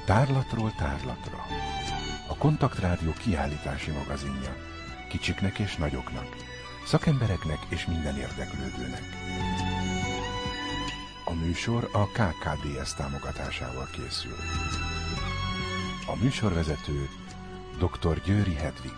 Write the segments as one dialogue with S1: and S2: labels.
S1: Tárlatról tárlatra. A Kontaktrádió kiállítási magazinja. Kicsiknek és nagyoknak, szakembereknek és minden érdeklődőnek. A műsor a KKDS támogatásával készül. A műsorvezető dr. Győri Hedvig.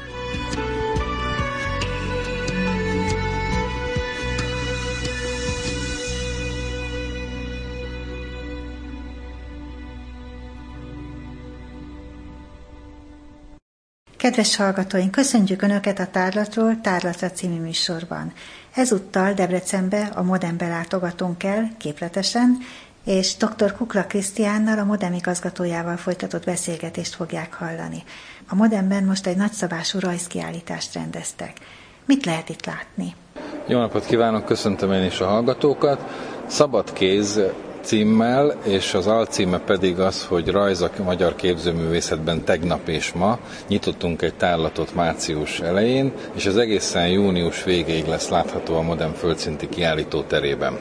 S2: Kedves hallgatóink, köszöntjük Önöket a Tárlatról tárlatra című műsorban. Ezúttal Debrecenbe, a Modembe látogatunk el képletesen, és dr. Kukla Krisztiánnal, a Modem igazgatójával folytatott beszélgetést fogják hallani. A Modemben most egy nagyszabású rajzkiállítást rendeztek. Mit lehet itt látni?
S3: Jó napot kívánok, köszöntöm én is a hallgatókat. Szabad kéz címmel, és az alcíme pedig az, hogy Rajz a magyar képzőművészetben tegnap és ma. Nyitottunk egy tárlatot március elején, és ez egészen június végéig lesz látható a Modem földszinti kiállító terében.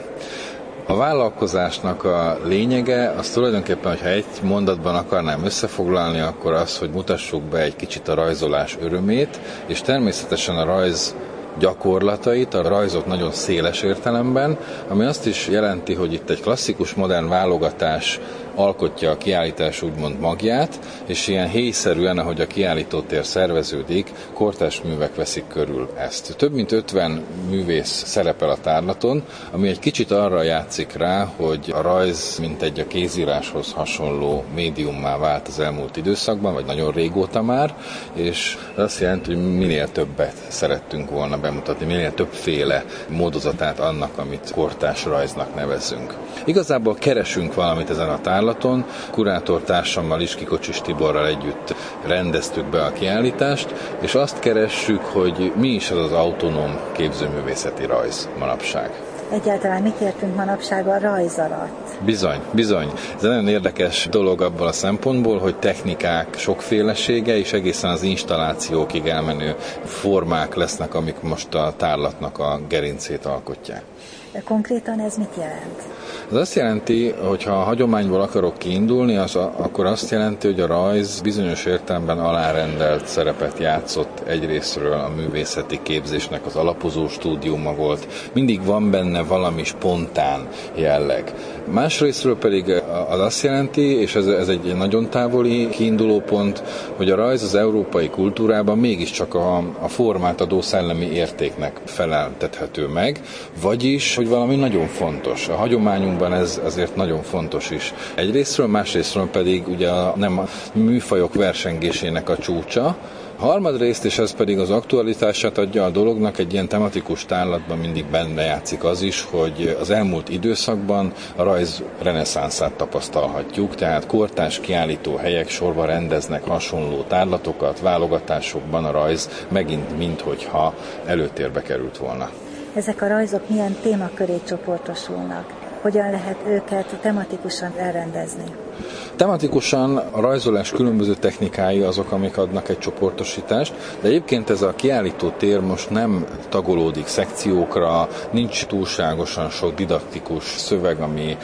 S3: A vállalkozásnak a lényege az tulajdonképpen, hogyha egy mondatban akarnám összefoglalni, akkor az, hogy mutassuk be egy kicsit a rajzolás örömét, és természetesen a rajz gyakorlatait, a rajzot nagyon széles értelemben, ami azt is jelenti, hogy itt egy klasszikus modern válogatás alkotja a kiállítás úgymond magját, és ilyen héjszerűen, ahogy a kiállítótér szerveződik, kortárs művek veszik körül ezt. Több mint 50 művész szerepel a tárlaton, ami egy kicsit arra játszik rá, hogy a rajz mintegy a kézíráshoz hasonló médiummá vált az elmúlt időszakban, vagy nagyon régóta már, és azt jelenti, hogy minél többet szerettünk volna bemutatni, minél többféle módozatát annak, amit kortárs rajznak nevezünk. Igazából keresünk valamit ezen a tárlaton, kurátortársammal, Kocsis Tiborral együtt rendeztük be a kiállítást, és azt keressük, hogy mi is az az autonóm képzőművészeti rajz manapság.
S2: Egyáltalán mit értünk manapság a rajz alatt?
S3: Bizony. Ez egy nagyon érdekes dolog abban a szempontból, hogy technikák sokfélesége és egészen az installációkig elmenő formák lesznek, amik most a tárlatnak a gerincét alkotják.
S2: De konkrétan ez mit jelent?
S3: Ez azt jelenti, hogy ha a hagyományból akarok kiindulni, akkor azt jelenti, hogy a rajz bizonyos értelemben alárendelt szerepet játszott egyrészről a művészeti képzésnek az alapozó stúdiuma volt. Mindig van benne valami spontán jelleg. Másrészről pedig az azt jelenti, és ez egy nagyon távoli kiindulópont, hogy a rajz az európai kultúrában mégiscsak a formát adó szellemi értéknek feleltethető meg, vagyis, hogy valami nagyon fontos. A hagyományunkban ez azért nagyon fontos is. Egyrészről, másrészről pedig ugye nem a műfajok versengésének a csúcsa, harmadrészt, és ez pedig az aktualitását adja a dolognak, egy ilyen tematikus tárlatban mindig benne játszik az is, hogy az elmúlt időszakban a rajz reneszánszát tapasztalhatjuk, tehát kortárs kiállító helyek sorba rendeznek hasonló tárlatokat, válogatásokban a rajz megint minthogyha előtérbe került volna.
S2: Ezek a rajzok milyen témaköré csoportosulnak? Hogyan lehet őket tematikusan elrendezni?
S3: Tematikusan a rajzolás különböző technikái azok, amik adnak egy csoportosítást, de egyébként ez a kiállító tér most nem tagolódik szekciókra, nincs túlságosan sok didaktikus szöveg,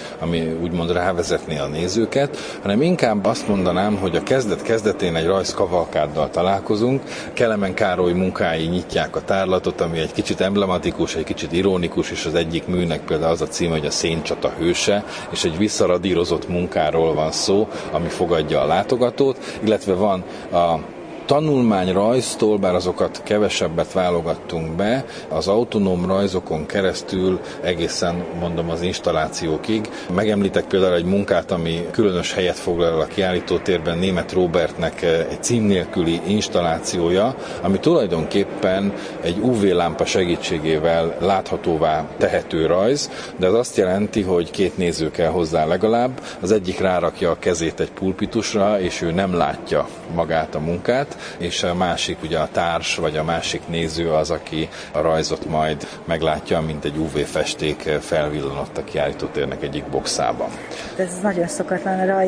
S3: ami úgymond rávezetné a nézőket, hanem inkább azt mondanám, hogy a kezdet-kezdetén egy rajzkavalkáddal találkozunk. Kelemen Károly munkái nyitják a tárlatot, ami egy kicsit emblematikus, egy kicsit ironikus, és az egyik műnek például az a címe, hogy a Széncsata hőse, és egy visszaradírozott munkáról van szó, ami fogadja a látogatót, illetve van a tanulmányrajztól, bár azokat kevesebbet válogattunk be, az autonóm rajzokon keresztül egészen mondom az installációkig. Megemlítek például egy munkát, ami különös helyet foglal el a kiállítótérben, Németh Róbertnek egy cím nélküli installációja, ami tulajdonképpen egy UV-lámpa segítségével láthatóvá tehető rajz, de az azt jelenti, hogy két néző kell hozzá legalább, az egyik rárakja a kezét egy pulpitusra, és ő nem látja magát a munkát, és a másik, ugye a társ, vagy a másik néző az, aki a rajzot majd meglátja, mint egy UV-festék felvillanott a kiállítótérnek egyik boxában.
S2: Ez nagyon szokatlan a rajz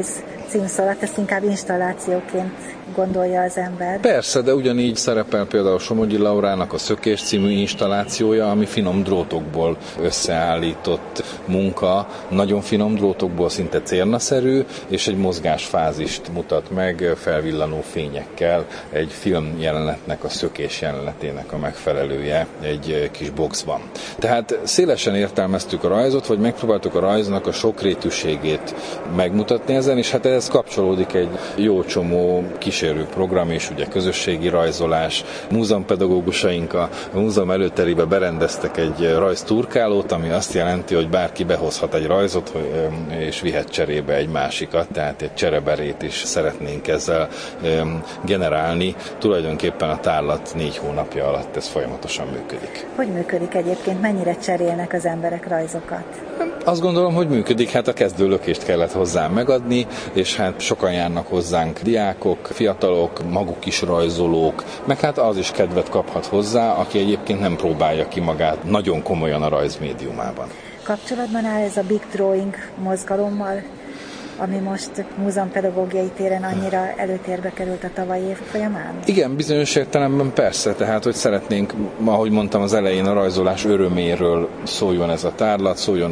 S2: címszó alatt, ezt inkább installációként gondolja az ember.
S3: Persze, de ugyanígy szerepel például Somogyi Laurának a Szökés című installációja, ami finom drótokból összeállított munka, nagyon finom drótokból, szinte cérnaszerű, és egy mozgásfázist mutat meg felvillanó fényekkel, egy film jelenetnek, a Szökés jelenetének a megfelelője egy kis boxban. Tehát szélesen értelmeztük a rajzot, vagy megpróbáltuk a rajznak a sokrétűségét megmutatni ezen, és hát ehhez kapcsolódik egy jó csomó kísérőprogram és ugye közösségi rajzolás. Múzeumpedagógusaink a múzeum előterébe berendeztek egy rajzturkálót, ami azt jelenti, hogy bárki behozhat egy rajzot, és vihet cserébe egy másikat, tehát egy csereberét is szeretnénk ezzel generálni. Tulajdonképpen a tárlat 4 hónapja alatt ez folyamatosan működik.
S2: Hogy működik egyébként? Mennyire cserélnek az emberek rajzokat?
S3: Azt gondolom, hogy működik, hát a kezdőlökést kellett hozzá megadni, és hát sokan járnak hozzánk diákok, fiatalok, maguk is rajzolók, meg hát az is kedvet kaphat hozzá, aki egyébként nem próbálja ki magát nagyon komolyan a rajz médiumában.
S2: Kapcsolatban áll ez a Big Drawing mozgalommal, ami most múzeumpedagógiai téren annyira előtérbe került a tavalyi év folyamán? Igen, bizonyos értelemben persze, tehát hogy szeretnénk, ahogy mondtam az elején, a rajzolás öröméről szóljon ez a tárlat, szóljon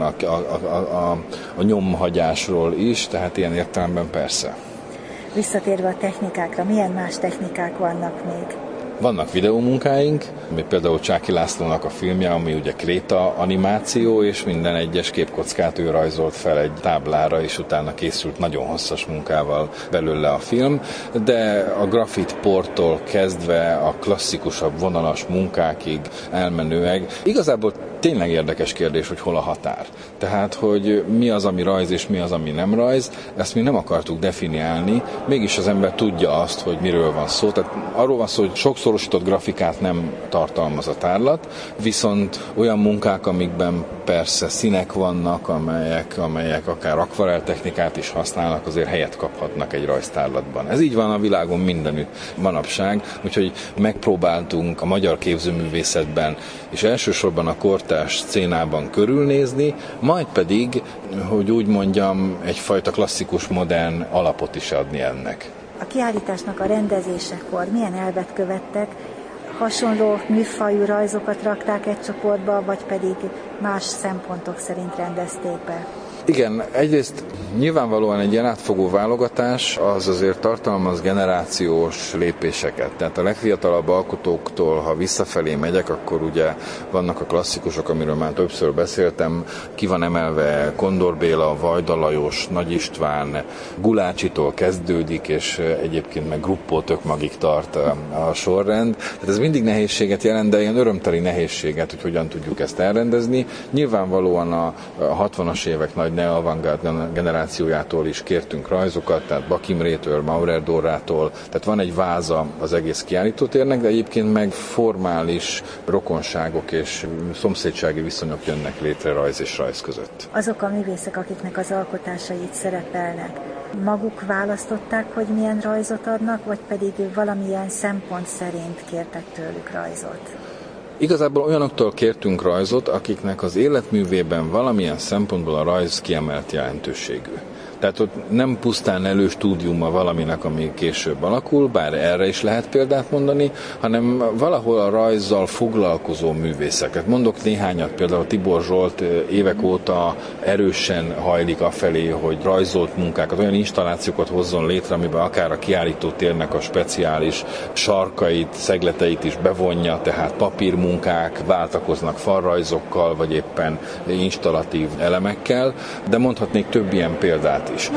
S2: a nyomhagyásról is, tehát ilyen értelemben persze. Visszatérve a technikákra, milyen más technikák vannak még? Vannak videómunkáink, ami például Csáky Lászlónak a filmje, ami ugye kréta animáció, és minden egyes képkockát ő rajzolt fel egy táblára, és utána készült nagyon hosszas munkával belőle a film, de a grafitporttól kezdve a klasszikusabb vonalas munkákig elmenőleg igazából tényleg érdekes kérdés, hogy hol a határ. Tehát, hogy mi az, ami rajz, és mi az, ami nem rajz, ezt mi nem akartuk definiálni, mégis az ember tudja azt, hogy miről van szó. Tehát arról van szó, hogy sokszorosított grafikát nem tartalmaz a tárlat, viszont olyan munkák, amikben persze színek vannak, amelyek akár akvarelltechnikát is használnak, azért helyet kaphatnak egy rajztárlatban. Ez így van a világon mindenütt manapság, úgyhogy megpróbáltunk a magyar képzőművészetben, és elsősorban a kortárs szcénában körülnézni, majd pedig, hogy úgy mondjam, egyfajta klasszikus, modern alapot is adni ennek. A kiállításnak a rendezésekor milyen elvet követtek? Hasonló műfajú rajzokat rakták egy csoportba, vagy pedig más szempontok szerint rendezték be?
S3: Igen, egyrészt nyilvánvalóan egy ilyen átfogó válogatás az azért tartalmaz generációs lépéseket. Tehát a legfiatalabb alkotóktól, ha visszafelé megyek, akkor ugye vannak a klasszikusok, amiről már többször beszéltem, ki van emelve Kondor Béla, Vajda Lajos, Nagy István, Gulácsitól kezdődik, és egyébként meg Gruppó Tökmagig tart a sorrend. Tehát ez mindig nehézséget jelent, de ilyen örömteli nehézséget, hogy hogyan tudjuk ezt elrendezni. Nyilvánvalóan a 60-as évek nagy neo-avantgárd generációjától is kértünk rajzokat, tehát Bak Imrétől, Maurer Dórától, tehát van egy váza az egész kiállítótérnek, de egyébként meg formális rokonságok és szomszédsági viszonyok jönnek létre rajz és rajz között.
S2: Azok a művészek, akiknek az alkotásai itt szerepelnek, maguk választották, hogy milyen rajzot adnak, vagy pedig valamilyen szempont szerint kértek tőlük rajzot?
S3: Igazából olyanoktól kértünk rajzot, akiknek az életművében valamilyen szempontból a rajz kiemelt jelentőségű. Tehát ott nem pusztán előstúdiuma valaminek, ami később alakul, bár erre is lehet példát mondani, hanem valahol a rajzzal foglalkozó művészeket. Mondok néhányat, például Tibor Zsolt évek óta erősen hajlik afelé, hogy rajzolt munkákat, olyan installációkat hozzon létre, amiben akár a kiállítótérnek a speciális sarkait, szegleteit is bevonja, tehát papírmunkák váltakoznak falrajzokkal, vagy éppen installatív elemekkel, de mondhatnék több ilyen példát is.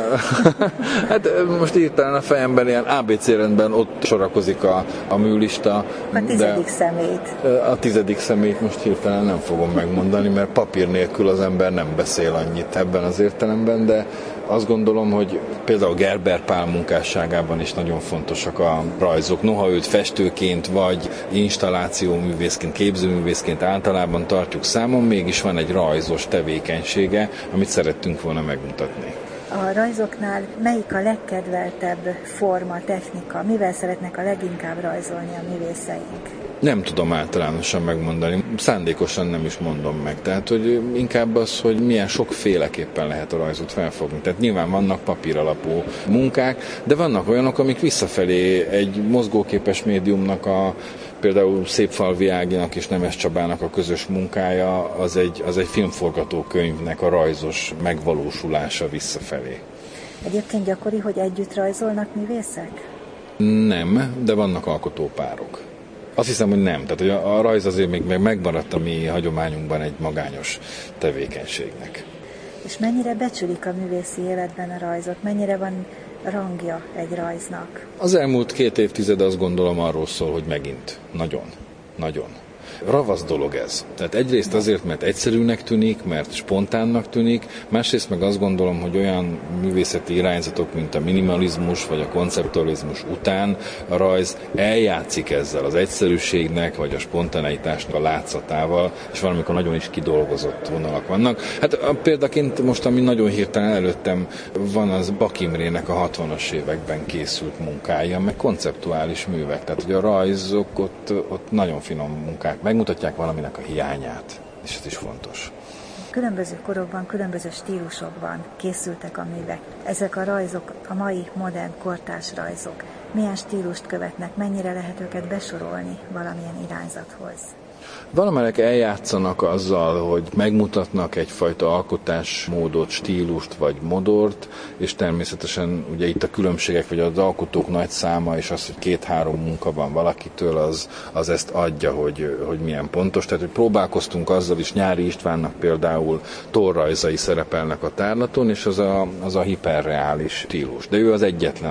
S3: Hát most hirtelen a fejemben ilyen ABC rendben ott sorakozik a műlista.
S2: A 10. személyt.
S3: A 10. személyt most hirtelen nem fogom megmondani, mert papír nélkül az ember nem beszél annyit ebben az értelemben, de azt gondolom, hogy például Gerber Pál munkásságában is nagyon fontosak a rajzok. Noha őt festőként vagy installációművészként, képzőművészként általában tartjuk számon, mégis van egy rajzos tevékenysége, amit szerettünk volna megmutatni.
S2: A rajzoknál melyik a legkedveltebb forma, technika? Mivel szeretnek a leginkább rajzolni a művészeink?
S3: Nem tudom általánosan megmondani, szándékosan nem is mondom meg. Tehát, hogy inkább az, hogy milyen sokféleképpen lehet a rajzot felfogni. Tehát nyilván vannak papíralapú munkák, de vannak olyanok, amik visszafelé egy mozgóképes médiumnak például Szépfalvi Áginak és Nemes Csabának a közös munkája, az egy filmforgatókönyvnek a rajzos megvalósulása visszafelé.
S2: Egyébként gyakori, hogy együtt rajzolnak művészek?
S3: Nem, de vannak alkotópárok. Azt hiszem, hogy nem. Tehát hogy a rajz azért még megmaradt a mi hagyományunkban egy magányos tevékenységnek.
S2: És mennyire becsülik a művészi életben a rajzot? Mennyire van rangja egy rajznak?
S3: Az elmúlt 2 évtized azt gondolom arról szól, hogy megint. Nagyon. Ravasz dolog ez. Tehát egyrészt azért, mert egyszerűnek tűnik, mert spontánnak tűnik, másrészt meg azt gondolom, hogy olyan művészeti irányzatok, mint a minimalizmus vagy a konceptualizmus után a rajz eljátszik ezzel az egyszerűségnek, vagy a spontaneitásnak a látszatával, és valamikor nagyon is kidolgozott vonalak vannak. Hát példaként most, ami nagyon hirtelen előttem van, az Bak Imrének a 60-as években készült munkája, meg konceptuális művek. Tehát, hogy a rajzok ott nagyon finom munkák, megmutatják valaminek a hiányát, és ez is fontos.
S2: Különböző korokban, különböző stílusokban készültek a művek. Ezek a rajzok, a mai modern kortárs rajzok, milyen stílust követnek, mennyire lehet őket besorolni valamilyen irányzathoz?
S3: Valamelyek eljátszanak azzal, hogy megmutatnak egyfajta alkotásmódot, stílust vagy modort, és természetesen ugye itt a különbségek, vagy az alkotók nagy száma, és az, hogy 2-3 munka van valakitől, az ezt adja, hogy milyen pontos. Tehát, hogy próbálkoztunk azzal is, Nyári Istvánnak például torrajzai szerepelnek a tárlaton, és az a hiperreális stílus. De ő az egyetlen,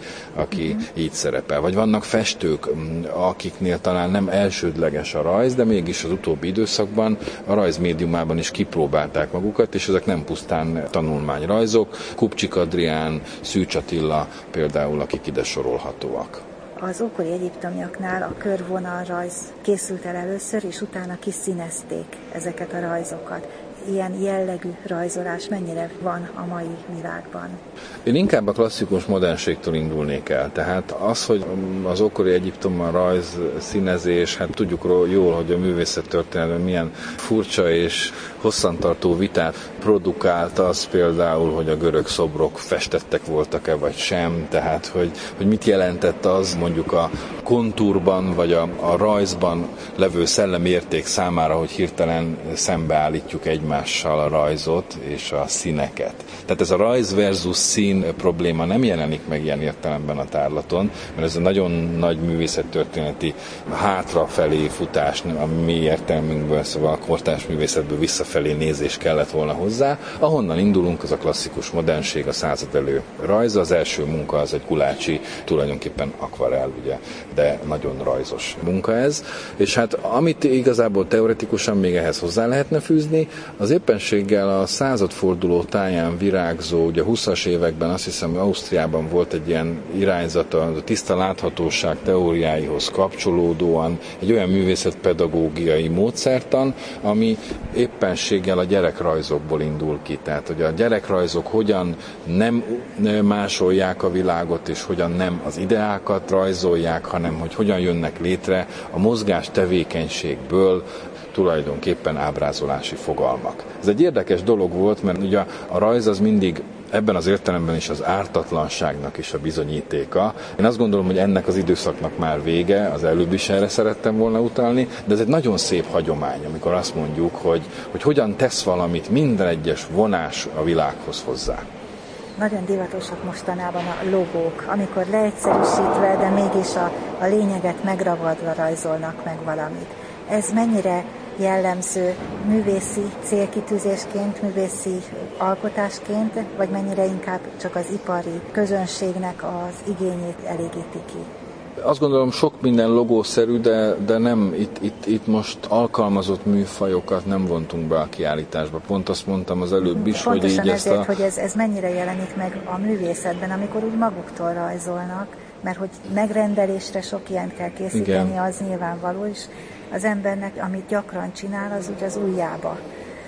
S3: aki így szerepel. Vagy vannak festők, akiknél talán nem elsődleges a rajz, de mégis az utóbbi időszakban a rajz médiumában is kipróbálták magukat, és ezek nem pusztán tanulmányrajzok. Kupcsik Adrián, Szűcs Attila például, akik ide sorolhatóak.
S2: Az ókori egyiptomiaknál a körvonalrajz készült el először, és utána kiszínezték ezeket a rajzokat. Ilyen jellegű rajzolás mennyire van a mai világban?
S3: Én inkább a klasszikus modernségtől indulnék el. Tehát az, hogy az ókori Egyiptomban rajz, színezés, hát tudjuk jól, hogy a művészettörténetben milyen furcsa és hosszantartó vitát produkált az például, hogy a görög szobrok festettek voltak-e vagy sem, tehát hogy mit jelentett az mondjuk a kontúrban vagy a rajzban levő szellemi érték számára, hogy hirtelen szembeállítjuk egymással a rajzot és a színeket. Tehát ez a rajz versus szín probléma nem jelenik meg ilyen értelemben a tárlaton, mert ez a nagyon nagy művészettörténeti hátrafelé futás, a mi értelmünkből, szóval a kortárs művészetből visszafelé nézés kellett volna hozzá. Ahonnan indulunk, az a klasszikus modernség, a századelő rajza. Az első munka az egy Gulácsi, tulajdonképpen akvarell, ugye, de nagyon rajzos munka ez. És hát amit igazából teoretikusan még ehhez hozzá lehetne fűzni, az éppenséggel a századforduló táján virágzó, ugye 20-as években azt hiszem Ausztriában volt egy ilyen irányzat a tiszta láthatóság teóriáihoz kapcsolódóan, egy olyan művészetpedagógiai módszertan, ami éppenséggel a gyerekrajzokból indul ki. Tehát, hogy a gyerekrajzok hogyan nem másolják a világot, és hogyan nem az ideákat rajzolják, hanem hogy hogyan jönnek létre a mozgás tevékenységből tulajdonképpen ábrázolási fogalmak. Ez egy érdekes dolog volt, mert ugye a rajz az mindig ebben az értelemben is az ártatlanságnak is a bizonyítéka. Én azt gondolom, hogy ennek az időszaknak már vége, az előbb is erre szerettem volna utalni, de ez egy nagyon szép hagyomány, amikor azt mondjuk, hogy hogyan tesz valamit minden egyes vonás a világhoz hozzá.
S2: Nagyon divatosak mostanában a logók, amikor leegyszerűsítve, de mégis a lényeget megragadva rajzolnak meg valamit. Ez mennyire jellemző művészi célkitűzésként, művészi alkotásként, vagy mennyire inkább csak az ipari közönségnek az igényét elégíti ki?
S3: Azt gondolom, sok minden logószerű, de nem itt most alkalmazott műfajokat nem vontunk be a kiállításba. Pont azt mondtam az előbb is,
S2: pontosan
S3: hogy így
S2: ezért, hogy ez mennyire jelenik meg a művészetben, amikor úgy maguktól rajzolnak, mert hogy megrendelésre sok ilyent kell készíteni, igen. Az nyilvánvaló is. Az embernek, amit gyakran csinál, az úgy az ujjába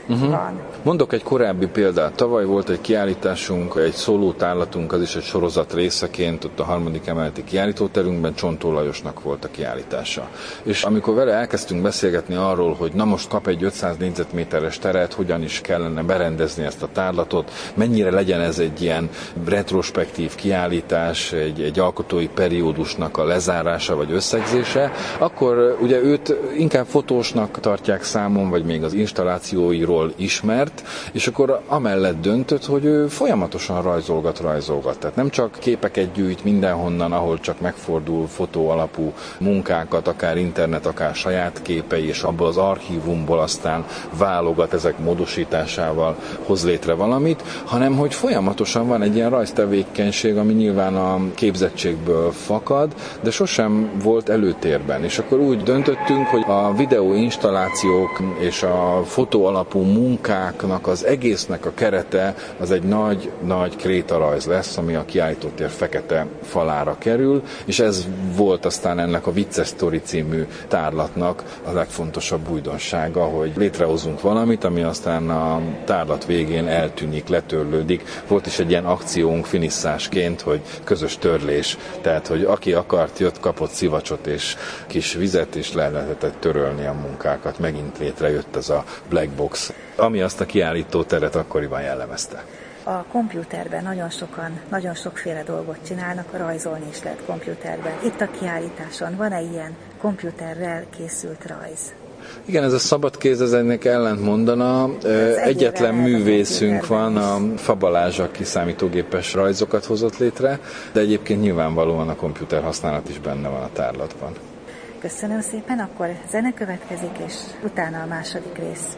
S2: van.
S3: Mondok egy korábbi példát. Tavaly volt egy kiállításunk, egy szóló tárlatunk, az is egy sorozat részeként, ott a 3. emeleti kiállítóterünkben Csontó Lajosnak volt a kiállítása. És amikor vele elkezdtünk beszélgetni arról, hogy na most kap egy 500 négyzetméteres teret, hogyan is kellene berendezni ezt a tárlatot, mennyire legyen ez egy ilyen retrospektív kiállítás, egy alkotói periódusnak a lezárása vagy összegzése, akkor ugye őt inkább fotósnak tartják számon, vagy még az installációiról ismert, és akkor amellett döntött, hogy ő folyamatosan rajzolgat. Tehát nem csak képeket gyűjt mindenhonnan, ahol csak megfordul fotó alapú munkákat, akár internet, akár saját képei, és abból az archívumból aztán válogat ezek módosításával, hoz létre valamit, hanem hogy folyamatosan van egy ilyen rajztevékenység, ami nyilván a képzettségből fakad, de sosem volt előtérben. És akkor úgy döntöttünk, hogy a videóinstallációk és a fotó alapú munkáknak az egésznek a kerete az egy nagy krétarajz lesz, ami a kiállítótér fekete falára kerül, és ez volt aztán ennek a Vicces Sztori című tárlatnak a legfontosabb újdonsága, hogy létrehozunk valamit, ami aztán a tárlat végén eltűnik, letörlődik. Volt is egy ilyen akciónk finisszásként, hogy közös törlés, tehát hogy aki akart, jött, kapott szivacsot és kis vizet, és le lehetett törölni a munkákat. Megint létrejött ez a black box, ami azt a kiállító teret akkoriban jellemezte.
S2: A kompjúterben nagyon sokan, nagyon sokféle dolgot csinálnak, rajzolni is lehet kompjúterben. Itt a kiállításon van-e ilyen kompjúterrel készült rajz?
S3: Igen, ez a szabadkéz, ez ennek ellent mondana. Egyetlen művészünk van, a Fa Balázs, aki számítógépes rajzokat hozott létre, de egyébként nyilvánvalóan a komputer használat is benne van a tárlatban.
S2: Köszönöm szépen, akkor zene következik, és utána a második rész.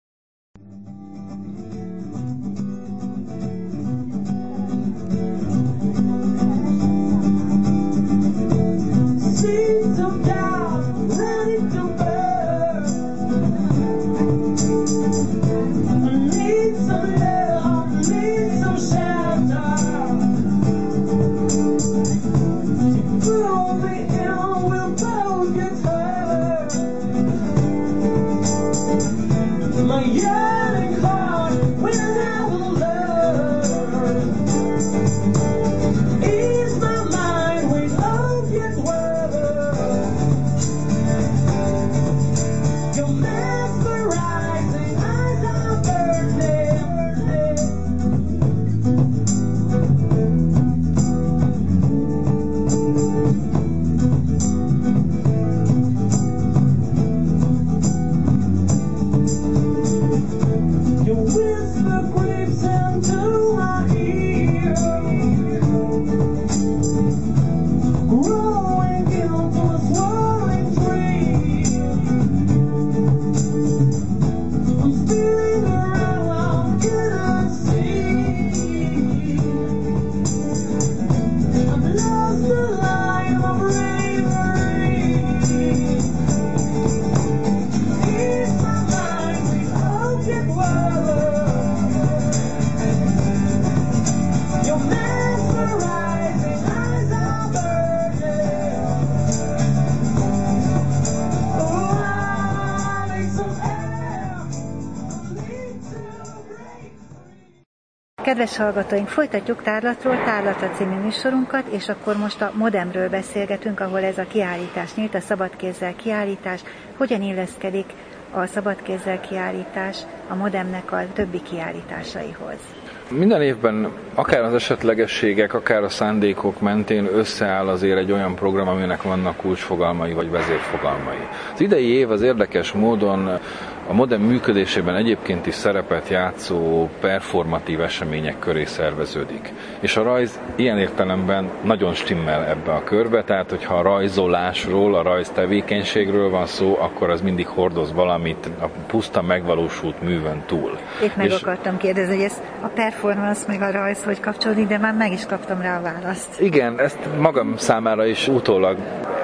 S2: Kedves hallgatóink, folytatjuk Tárlatról Tárlatra című műsorunkat, és akkor most a Modemről beszélgetünk, ahol ez a kiállítás nyílt, a szabadkézzel kiállítás. Hogyan illeszkedik a szabadkézzel kiállítás a Modemnek a többi kiállításaihoz?
S3: Minden évben akár az esetlegességek, akár a szándékok mentén összeáll azért egy olyan program, aminek vannak kulcsfogalmai vagy vezérfogalmai. Az idei év az érdekes módon a Modem működésében egyébként is szerepet játszó performatív események köré szerveződik. És a rajz ilyen értelemben nagyon stimmel ebbe a körbe, tehát hogyha a rajzolásról, a rajz tevékenységről van szó, akkor az mindig hordoz valamit a puszta megvalósult művön túl.
S2: Épp meg akartam kérdezni, hogy ez a performance meg a rajz hogy kapcsolódik, de már meg is kaptam rá a választ.
S3: Igen, ezt magam számára is utólag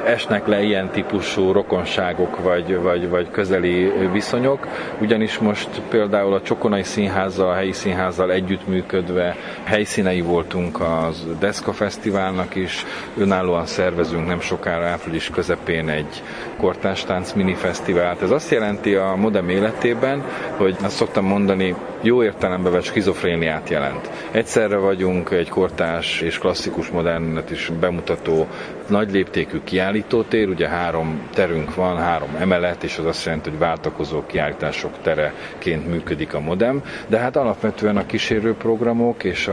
S3: esnek le ilyen típusú rokonságok vagy közeli viszonyok, ugyanis most például a Csokonai Színházzal, a helyi színházzal együttműködve helyszínei voltunk az Deszka Fesztiválnak is, önállóan szervezünk nem sokára április közepén egy kortárs-tánc minifesztivált. Ez azt jelenti a Modem életében, hogy azt szoktam mondani, jó értelemben vett skizofréniát jelent. Egyszerre vagyunk egy kortárs és klasszikus modernet is bemutató nagy léptékű kiállítótér, ugye 3 terünk van, 3 emelet, és az azt jelenti, hogy váltakozó kiállítások tereként működik a Modem, de hát alapvetően a kísérőprogramok és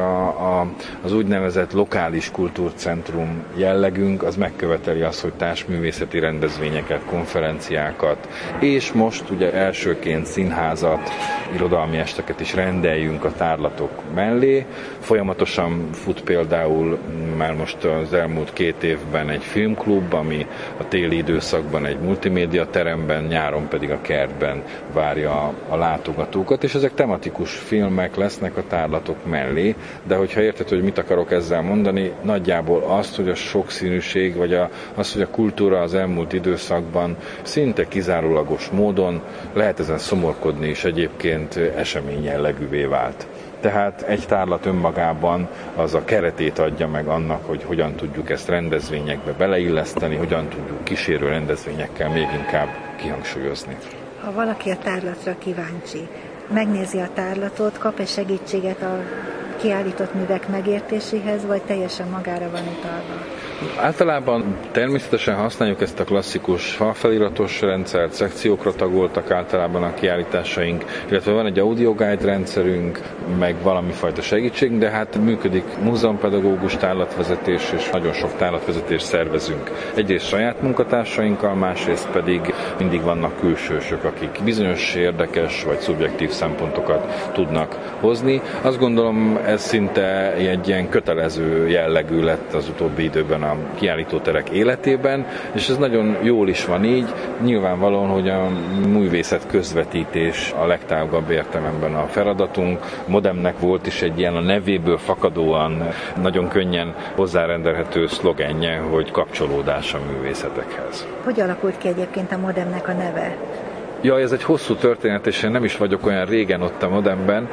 S3: az úgynevezett lokális kultúrcentrum jellegünk, az megköveteli azt, hogy társművészeti rendezvényeket, konferenciákat, és most ugye elsőként színházat, irodalmi esteket is rendeljünk a tárlatok mellé. Folyamatosan fut például már most az elmúlt 2 évben egy filmklub, ami a téli időszakban egy multimédia teremben, nyáron pedig a kertben várja a látogatókat, és ezek tematikus filmek lesznek a tárlatok mellé, de hogyha érted, hogy mit akarok ezzel mondani, nagyjából azt, hogy a sokszínűség, vagy az, hogy a kultúra az elmúlt időszakban szinte kizárólagos módon, lehet ezen szomorkodni is egyébként, esemény jellegűvé vált. Tehát egy tárlat önmagában az a keretét adja meg annak, hogy hogyan tudjuk ezt rendezvényekbe beleilleszteni, hogyan tudjuk kísérő rendezvényekkel még inkább kihangsúlyozni.
S2: Ha valaki a tárlatra kíváncsi, megnézi a tárlatot, kap-e segítséget a kiállított művek megértéséhez, vagy teljesen magára van utalva?
S3: Általában természetesen használjuk ezt a klasszikus falfeliratos rendszert, szekciókra tagoltak általában a kiállításaink, illetve van egy audioguide rendszerünk, meg valamifajta segítség, de hát működik múzeumpedagógus tárlatvezetés, és nagyon sok tárlatvezetést szervezünk. Egyrészt saját munkatársainkkal, másrészt pedig mindig vannak külsősök, akik bizonyos érdekes vagy szubjektív szempontokat tudnak hozni. Azt gondolom, ez szinte egy ilyen kötelező jellegű lett az utóbbi időben a kiállítóterek életében, és ez nagyon jól is van így. Nyilvánvalóan, hogy a művészet közvetítés a legtágabb értelemben a feladatunk. Modemnek volt is egy ilyen a nevéből fakadóan nagyon könnyen hozzárendelhető szlogenje, hogy kapcsolódás a művészetekhez.
S2: Hogy alakult ki egyébként a Modemnek a neve?
S3: Jaj, ez egy hosszú történet, és én nem is vagyok olyan régen ott a Modemben.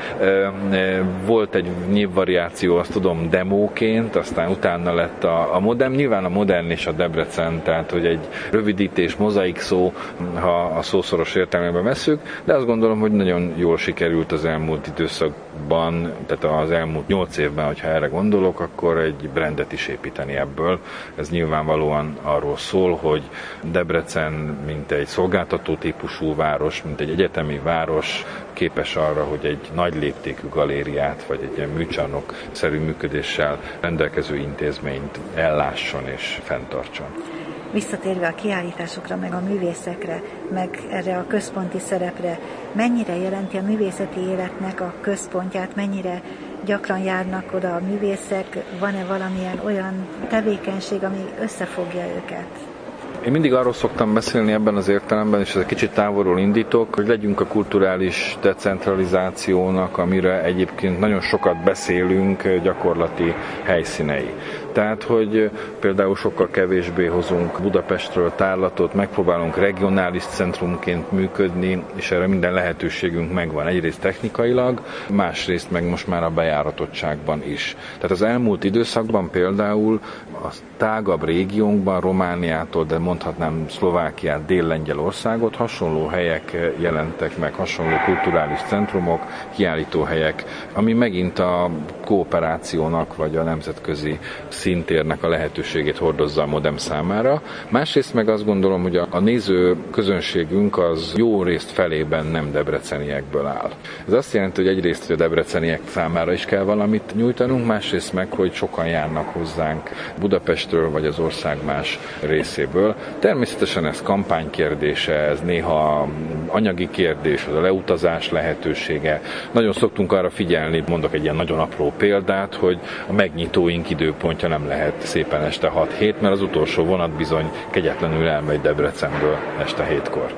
S3: Volt egy névvariáció, azt tudom, demóként, aztán utána lett a Modem. Nyilván a Modern és a Debrecen, tehát hogy egy rövidítés, mozaik szó, ha a szószoros értelmében vesszük, de azt gondolom, hogy nagyon jól sikerült az elmúlt időszakban, tehát az elmúlt 8 évben, hogyha erre gondolok, akkor egy brandet is építeni ebből. Ez nyilvánvalóan arról szól, hogy Debrecen, mint egy szolgáltató típusú város, mint egy egyetemi város képes arra, hogy egy nagy léptékű galériát, vagy egy ilyen műcsarnok-szerű működéssel rendelkező intézményt ellásson és fenntartson.
S2: Visszatérve a kiállításokra, meg a művészekre, meg erre a központi szerepre, mennyire jelenti a művészeti életnek a központját, mennyire gyakran járnak oda a művészek, van-e valamilyen olyan tevékenység, ami összefogja őket?
S3: Én mindig arról szoktam beszélni ebben az értelemben, és ez egy kicsit távolról indítok, hogy legyünk a kulturális decentralizációnak, amire egyébként nagyon sokat beszélünk, gyakorlati helyszínei. Tehát, hogy például sokkal kevésbé hozunk Budapestről tárlatot, megpróbálunk regionális centrumként működni, és erre minden lehetőségünk megvan. Egyrészt technikailag, másrészt meg most már a bejáratottságban is. Tehát az elmúlt időszakban például a tágabb régiónkban, Romániától, de mondhatnám Szlovákiát, Dél-Lengyelországot, hasonló helyek jelentek meg, hasonló kulturális centrumok, kiállítóhelyek, ami megint a kooperációnak, vagy a nemzetközi szintérnek a lehetőségét hordozza a Modem számára. Másrészt meg azt gondolom, hogy a néző közönségünk az jó részt felében nem debreceniekből áll. Ez azt jelenti, hogy egyrészt, hogy a debreceniek számára is kell valamit nyújtanunk, másrészt meg, hogy sokan járnak hozzánk Budapestről vagy az ország más részéből. Természetesen ez kampánykérdése, ez néha anyagi kérdés, az a leutazás lehetősége. Nagyon szoktunk arra figyelni, mondok egy ilyen nagyon apró példát, hogy a megnyitóink időpontja nem lehet szépen este 6-7, mert az utolsó vonat bizony kegyetlenül elmegy Debrecenből este 7-kor.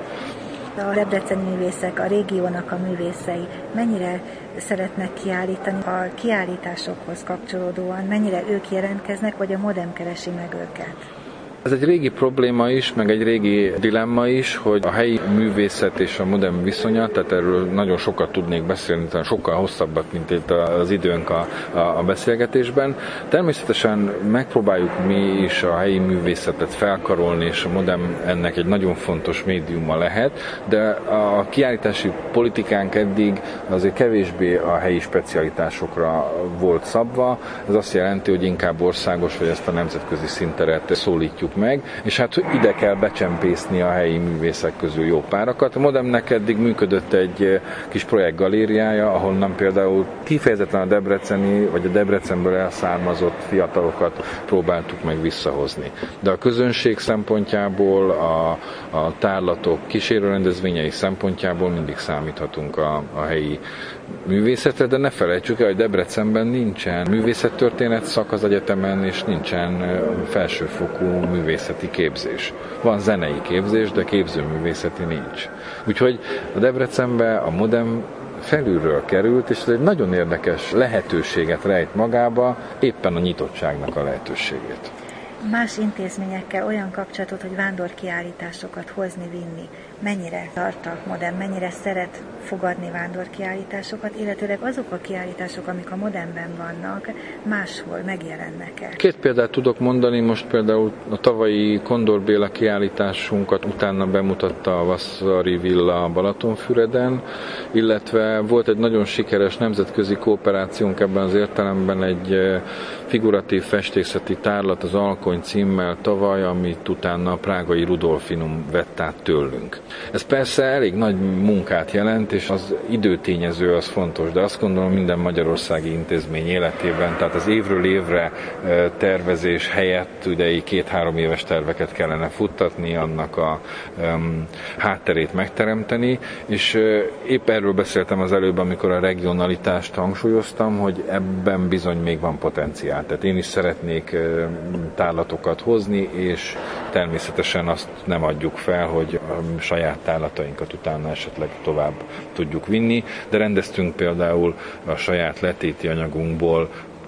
S2: A debreceni művészek, a régiónak a művészei mennyire szeretnek kiállítani a kiállításokhoz kapcsolódóan, mennyire ők jelentkeznek, vagy a Modem keresi meg őket?
S3: Ez egy régi probléma is, meg egy régi dilemma is, hogy a helyi művészet és a modern viszonya, tehát erről nagyon sokat tudnék beszélni, tehát sokkal hosszabbat, mint itt az időnk a beszélgetésben. Természetesen megpróbáljuk mi is a helyi művészetet felkarolni, és a modern ennek egy nagyon fontos médiuma lehet, de a kiállítási politikánk eddig azért kevésbé a helyi specialitásokra volt szabva. Ez azt jelenti, hogy inkább országos, vagy ezt a nemzetközi szinteret szólítjuk meg, és hát ide kell becsempészni a helyi művészek közül jó párakat. A Modernnek eddig működött egy kis projektgalériája, ahonnan például kifejezetten a debreceni, vagy a Debrecenből elszármazott fiatalokat próbáltuk meg visszahozni. De a közönség szempontjából, a tárlatok kísérőrendezvényei szempontjából mindig számíthatunk a helyi művészetre, de ne felejtsük el, hogy Debrecenben nincsen művészettörténet szak az egyetemen, és nincsen felsőfokú művészeti képzés. Van zenei képzés, de képzőművészeti nincs. Úgyhogy a Debrecenbe a modern felülről került, és ez egy nagyon érdekes lehetőséget rejt magába, éppen a nyitottságnak a lehetőségét.
S2: Más intézményekkel olyan kapcsolatot, hogy vándorkiállításokat hozni, vinni, mennyire tart a Modern, mennyire szeret fogadni vándorkiállításokat, illetőleg azok a kiállítások, amik a Modernben vannak, máshol megjelennek-e? 2
S3: példát tudok mondani, most például a tavalyi Kondor Béla kiállításunkat utána bemutatta a Vasszari Villa Balatonfüreden, illetve volt egy nagyon sikeres nemzetközi kooperációnk ebben az értelemben, egy figuratív festészeti tárlat az Alkony címmel tavaly, amit utána a prágai Rudolfinum vett át tőlünk. Ez persze elég nagy munkát jelent, és az időtényező az fontos, de azt gondolom minden magyarországi intézmény életében, tehát az évről évre tervezés helyett idei 2-3 éves terveket kellene futtatni, annak a hátterét megteremteni, és épp erről beszéltem az előbb, amikor a regionalitást hangsúlyoztam, hogy ebben bizony még van potenciál. Tehát én is szeretnék tárlatokat hozni, és természetesen azt nem adjuk fel, hogy a saját tárlatainkat utána esetleg tovább tudjuk vinni, de rendeztünk például a saját letéti anyagunkból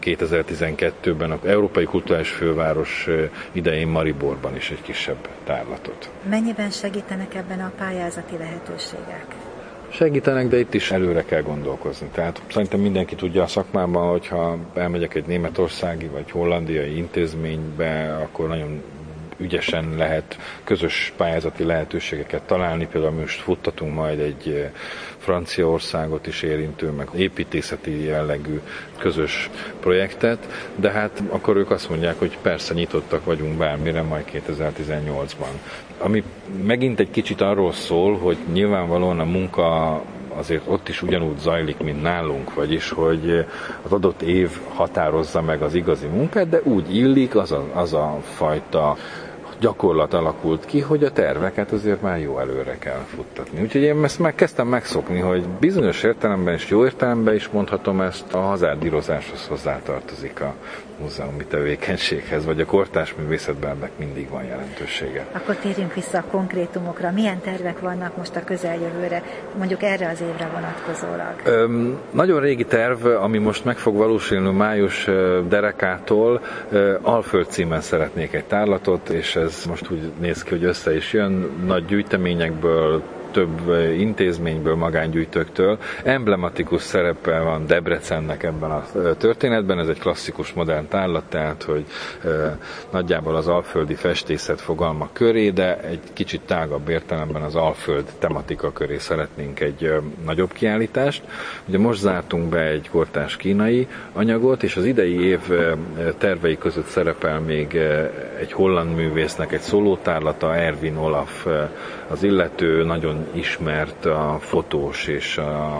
S3: 2012-ben az Európai Kulturális Főváros idején Mariborban is egy kisebb tárlatot.
S2: Mennyiben segítenek ebben a pályázati lehetőségek?
S3: Segítenek, de itt is előre kell gondolkozni. Tehát szerintem mindenki tudja a szakmában, hogyha elmegyek egy németországi vagy hollandiai intézménybe, akkor nagyon ügyesen lehet közös pályázati lehetőségeket találni. Például most futtatunk majd egy Franciaországot is érintő, meg építészeti jellegű közös projektet, de hát akkor ők azt mondják, hogy persze nyitottak vagyunk bármire majd 2018-ban. Ami megint egy kicsit arról szól, hogy nyilvánvalóan a munka azért ott is ugyanúgy zajlik, mint nálunk, vagyis, hogy az adott év határozza meg az igazi munkát, de úgy illik, az a fajta gyakorlat alakult ki, hogy a terveket azért már jó előre kell futtatni. Úgyhogy én ezt már kezdtem megszokni, hogy bizonyos értelemben és jó értelemben is mondhatom ezt, a hazárdírozáshoz hozzátartozik a múzeumi tevékenységhez, vagy a kortárs művészetben ennek mindig van jelentősége.
S2: Akkor térjünk vissza a konkrétumokra. Milyen tervek vannak most a közeljövőre, mondjuk erre az évre vonatkozólag?
S3: Nagyon régi terv, ami most meg fog valósulni május derekától, Alföld címen szeretnék egy tárlatot, és ez most úgy néz ki, hogy össze is jön, nagy gyűjteményekből, több intézményből, magángyűjtőktől. Emblematikus szerepe van Debrecennek ebben a történetben, ez egy klasszikus modern tárlat, tehát hogy nagyjából az alföldi festészet fogalma köré, de egy kicsit tágabb értelemben az Alföld tematika köré szeretnénk egy nagyobb kiállítást. Ugye most zártunk be egy kortárs kínai anyagot, és az idei év tervei között szerepel még egy holland művésznek egy szólótárlata, Erwin Olaf az illető, nagyon ismert a fotós és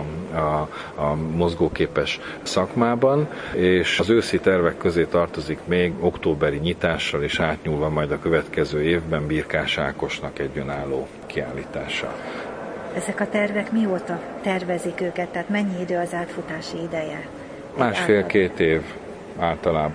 S3: a mozgóképes szakmában, és az őszi tervek közé tartozik még októberi nyitással és átnyúlva majd a következő évben Birkás Ákosnak egy önálló kiállítása.
S2: Ezek a tervek mióta tervezik őket, tehát mennyi idő az átfutási ideje?
S3: 1,5-2 év általában.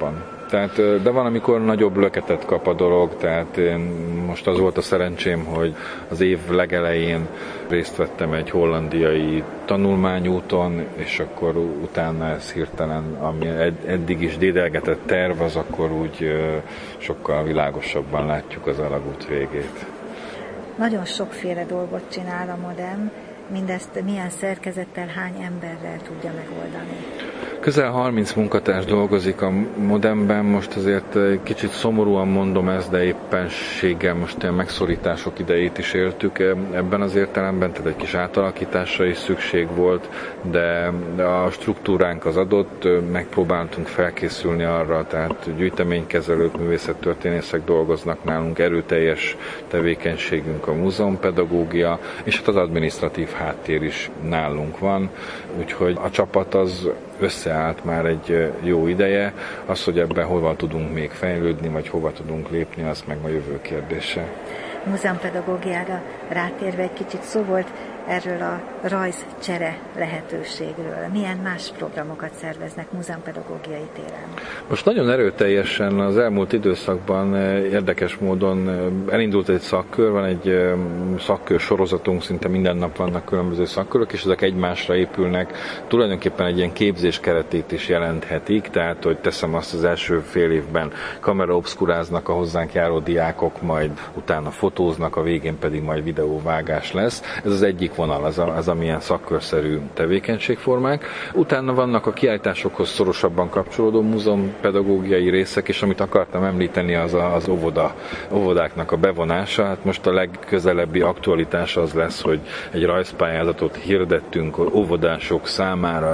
S3: Tehát, de van, amikor nagyobb löketet kap a dolog, tehát most az volt a szerencsém, hogy az év legelején részt vettem egy hollandiai tanulmányúton, és akkor utána ez hirtelen, ami eddig is dédelgetett terv, az akkor úgy sokkal világosabban látjuk az alagút végét.
S2: Nagyon sokféle dolgot csinál a Modem, mindezt milyen szerkezettel, hány emberrel tudja megoldani?
S3: Közel 30 munkatárs dolgozik a Modemben, most azért kicsit szomorúan mondom ezt, de éppenséggel most a megszorítások idejét is éltük ebben az értelemben, tehát egy kis átalakításra is szükség volt, de a struktúránk az adott, megpróbáltunk felkészülni arra, tehát gyűjteménykezelők, művészettörténészek dolgoznak nálunk, erőteljes tevékenységünk a múzeumpedagógia, és hát az adminisztratív háttér is nálunk van, úgyhogy a csapat az összeállt már egy jó ideje. Az, hogy ebben hova tudunk még fejlődni, vagy hova tudunk lépni, az meg a jövő kérdése.
S2: Múzeumpedagógiára rátérve egy kicsit szó volt erről a rajzcsere lehetőségről. Milyen más programokat szerveznek múzeumpedagógiai téren?
S3: Most nagyon erőteljesen az elmúlt időszakban érdekes módon elindult egy szakkör, van egy szakkör sorozatunk, szinte minden nap vannak különböző szakkörök, és ezek egymásra épülnek. Tulajdonképpen egy ilyen képzés keretét is jelenthetik, tehát hogy teszem azt, az első fél évben kamera obszkuráznak a hozzánk járó diákok, majd utána fotóznak, a végén pedig majd videóvágás lesz. Ez az egyik vonal, az amilyen szakkörszerű tevékenységformák. Utána vannak a kiállításokhoz szorosabban kapcsolódó múzeumpedagógiai részek, és amit akartam említeni, az óvodáknak a bevonása. Hát most a legközelebbi aktualitás az lesz, hogy egy rajzpályázatot hirdettünk óvodások számára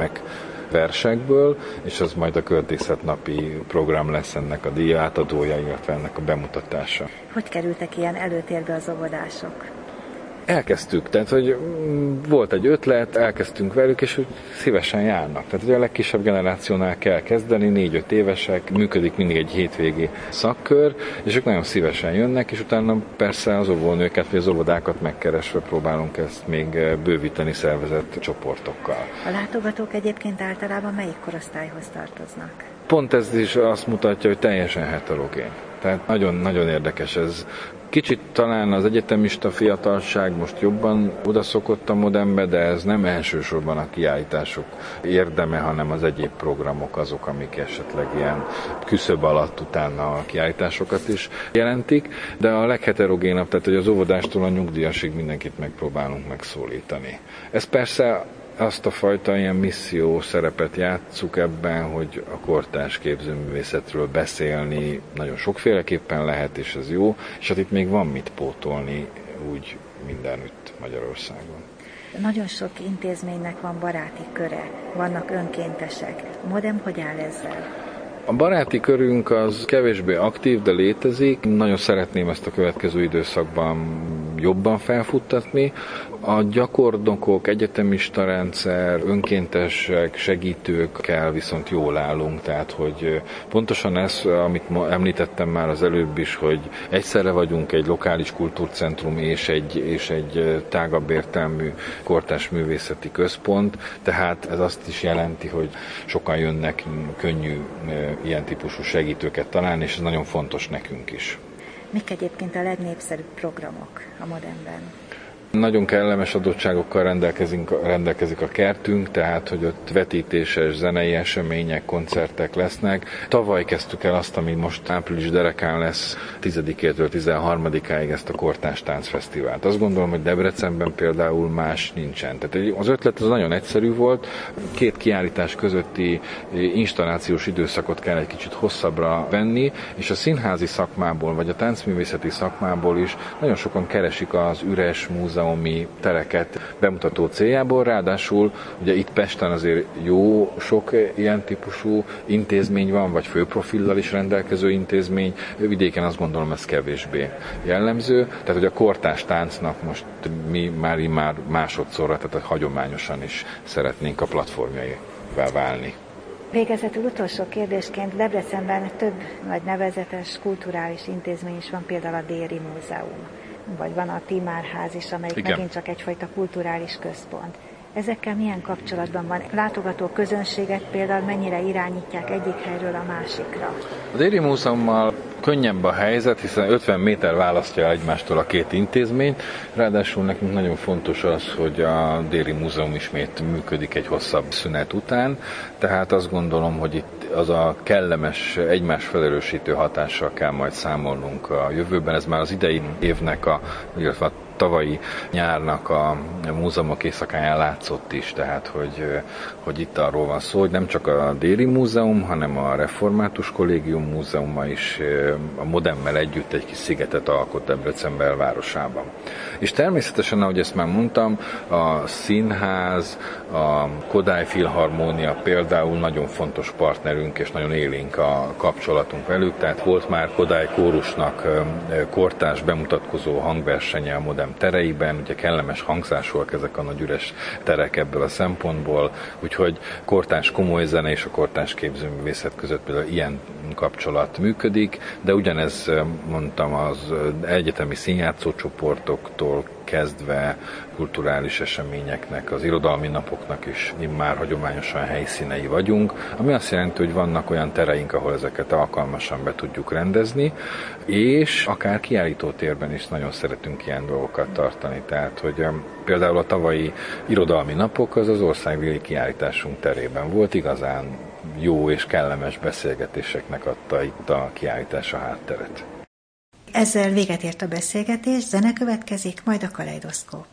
S3: gyermekversekből, és az majd a költészetnapi program lesz ennek a díj átadója, illetve ennek a bemutatása.
S2: Hogy kerültek ilyen előtérbe az óvodások?
S3: Elkezdtük, tehát hogy volt egy ötlet, elkezdtünk velük, és hogy szívesen járnak. Tehát hogy a legkisebb generációnál kell kezdeni, 4-5 évesek, működik mindig egy hétvégi szakkör, és ők nagyon szívesen jönnek, és utána persze az óvónőket vagy az óvodákat megkeresve próbálunk ezt még bővíteni szervezett csoportokkal.
S2: A látogatók egyébként általában melyik korosztályhoz tartoznak?
S3: Pont ez is azt mutatja, hogy teljesen heterogén. Tehát nagyon-nagyon érdekes ez. Kicsit talán az egyetemista fiatalság most jobban odaszokott a Modembe, de ez nem elsősorban a kiállítások érdeme, hanem az egyéb programok azok, amik esetleg ilyen küszöb alatt utána a kiállításokat is jelentik. De a legheterogénabb, tehát hogy az óvodástól a nyugdíjasig mindenkit megpróbálunk megszólítani. Ez persze azt a fajta ilyen misszió szerepet játsszuk ebben, hogy a kortárs képzőművészetről beszélni nagyon sokféleképpen lehet, és ez jó, és hát itt még van mit pótolni úgy mindenütt Magyarországon.
S2: Nagyon sok intézménynek van baráti köre, vannak önkéntesek. Modem hogy áll ezzel?
S3: A baráti körünk az kevésbé aktív, de létezik. Nagyon szeretném ezt a következő időszakban jobban felfuttatni. A gyakornokok, egyetemista rendszer, önkéntesek, segítőkkel viszont jól állunk, tehát hogy pontosan ez, amit említettem már az előbb is, hogy egyszerre vagyunk egy lokális kultúrcentrum és egy tágabb értelmű kortárs művészeti központ, tehát ez azt is jelenti, hogy sokan jönnek, könnyű ilyen típusú segítőket találni, és ez nagyon fontos nekünk is.
S2: Mik egyébként a legnépszerűbb programok a Modemben?
S3: Nagyon kellemes adottságokkal rendelkezik a kertünk, tehát hogy ott vetítéses, zenei események, koncertek lesznek. Tavaly kezdtük el azt, ami most április derekán lesz, 10-től 13-áig ezt a kortárs táncfesztivált. Azt gondolom, hogy Debrecenben például más nincsen. Tehát az ötlet az nagyon egyszerű volt, 2 kiállítás közötti installációs időszakot kell egy kicsit hosszabbra venni, és a színházi szakmából, vagy a táncművészeti szakmából is nagyon sokan keresik az üres múzeumi tereket bemutató céljából, ráadásul ugye itt Pesten azért jó sok ilyen típusú intézmény van, vagy főprofillal is rendelkező intézmény, vidéken azt gondolom ez kevésbé jellemző, tehát hogy a kortárs táncnak most mi már másodszorra, tehát hagyományosan is szeretnénk a platformjaivá válni.
S2: Végezetül utolsó kérdésként Debrecenben több nagy nevezetes kulturális intézmény is van, például a Déri Múzeum, vagy van a Timárház is, amelyik megint csak egyfajta kulturális központ. Ezekkel milyen kapcsolatban van? Látogató közönséget például mennyire irányítják egyik helyről a másikra?
S3: A Déri Múzeummal könnyebb a helyzet, hiszen 50 méter választja egymástól a két intézményt, ráadásul nekünk nagyon fontos az, hogy a Déri Múzeum ismét működik egy hosszabb szünet után, tehát azt gondolom, hogy itt az a kellemes, egymás felerősítő hatással kell majd számolnunk a jövőben. Ez már az idei évnek, illetve a tavalyi nyárnak a múzeumok éjszakáján látszott is, tehát hogy itt arról van szó, hogy nem csak a Déri Múzeum, hanem a Református Kollégium Múzeuma is a Modemmel együtt egy kis szigetet alkot Debrecen belvárosában. És természetesen, ahogy ezt már mondtam, a színház, a Kodály Filharmónia például nagyon fontos partnerünk, és nagyon élénk a kapcsolatunk velük, tehát volt már Kodály kórusnak kortárs bemutatkozó hangversenye a Modem tereiben, ugye kellemes hangzásúak ezek a nagy üres terek ebből a szempontból, úgyhogy kortárs komoly zene és a kortárs képzőművészet között például ilyen kapcsolat működik, de ugyanez mondtam az egyetemi színjátszócsoportoktól kezdve kulturális eseményeknek, az irodalmi napoknak is immár hagyományosan helyszínei vagyunk, ami azt jelenti, hogy vannak olyan tereink, ahol ezeket alkalmasan be tudjuk rendezni, és akár kiállítótérben is nagyon szeretünk ilyen dolgokat tartani. Tehát, hogy például a tavalyi irodalmi napok az országvili kiállításunk terében volt, igazán jó és kellemes beszélgetéseknek adta itt a kiállítás a hátteret.
S2: Ezzel véget ért a beszélgetés, zene következik, majd a Kaleidoszkóp.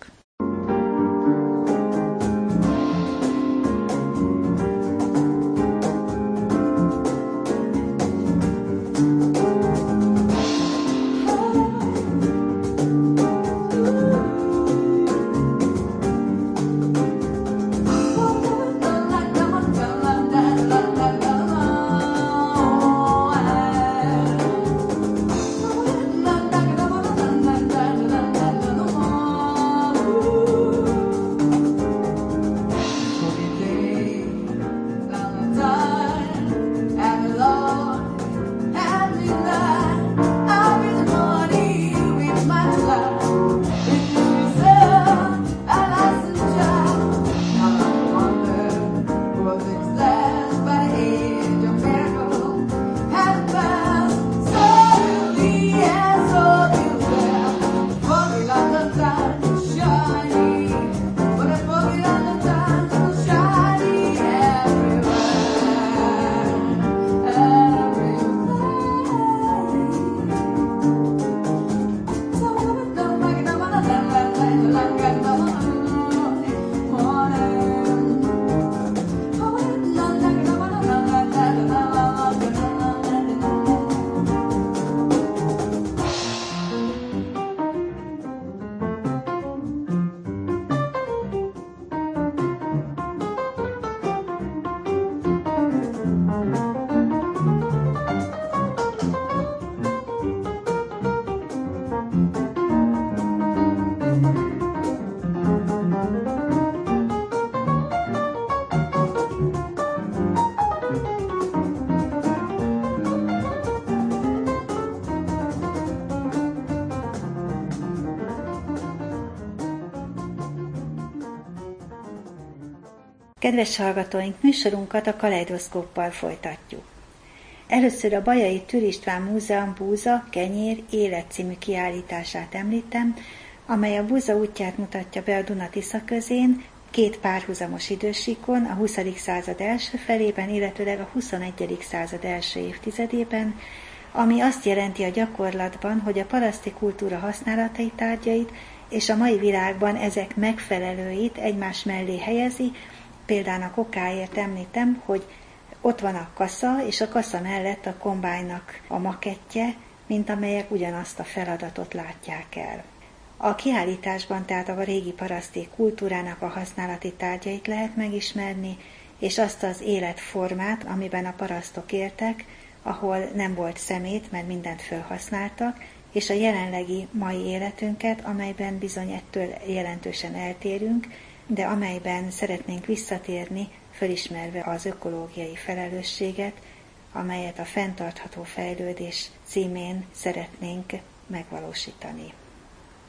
S2: Kedves hallgatóink, műsorunkat a Kaleidoszkóppal folytatjuk. Először a Bajai Türr István Múzeum Búza, Kenyér, Élet című kiállítását említem, amely a búza útját mutatja be a Duna-Tisza közén, két párhuzamos idősíkon, a 20. század első felében, illetőleg a 21. század első évtizedében, ami azt jelenti a gyakorlatban, hogy a paraszti kultúra használatai tárgyait és a mai világban ezek megfelelőit egymás mellé helyezi. Például okáért említem, hogy ott van a kasza, és a kasza mellett a kombájnak a makettje, mint amelyek ugyanazt a feladatot látják el. A kiállításban tehát a régi paraszti kultúrának a használati tárgyait lehet megismerni, és azt az életformát, amiben a parasztok éltek, ahol nem volt szemét, mert mindent felhasználtak, és a jelenlegi mai életünket, amelyben bizony ettől jelentősen eltérünk, de amelyben szeretnénk visszatérni, felismerve az ökológiai felelősséget, amelyet a fenntartható fejlődés címén szeretnénk megvalósítani.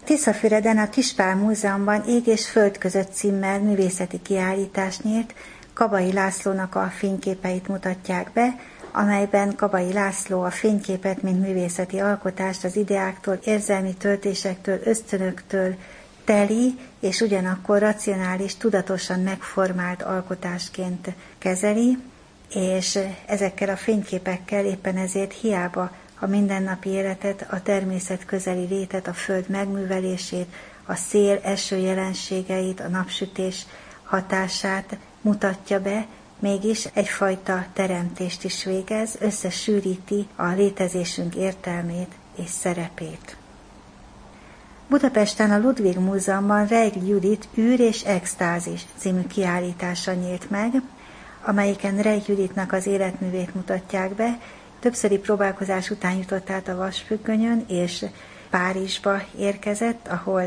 S2: Tiszafüreden a Kispál Múzeumban Ég és Föld között címmel művészeti kiállítás nyílt, Kabai Lászlónak a fényképeit mutatják be, amelyben Kabai László a fényképet, mint művészeti alkotást az ideáktól, érzelmi töltésektől, ösztönöktől teli, és ugyanakkor racionális, tudatosan megformált alkotásként kezeli, és ezekkel a fényképekkel éppen ezért hiába a mindennapi életet, a természet közeli létet, a föld megművelését, a szél, eső jelenségeit, a napsütés hatását mutatja be, mégis egyfajta teremtést is végez, összesűríti a létezésünk értelmét és szerepét. Budapesten a Ludwig Múzeumban Reigl Judit Űr és Extázis című kiállítása nyílt meg, amelyiken Reigl Juditnak az életművét mutatják be. Többszöri próbálkozás után jutott át a vasfüggönyön, és Párizsba érkezett, ahol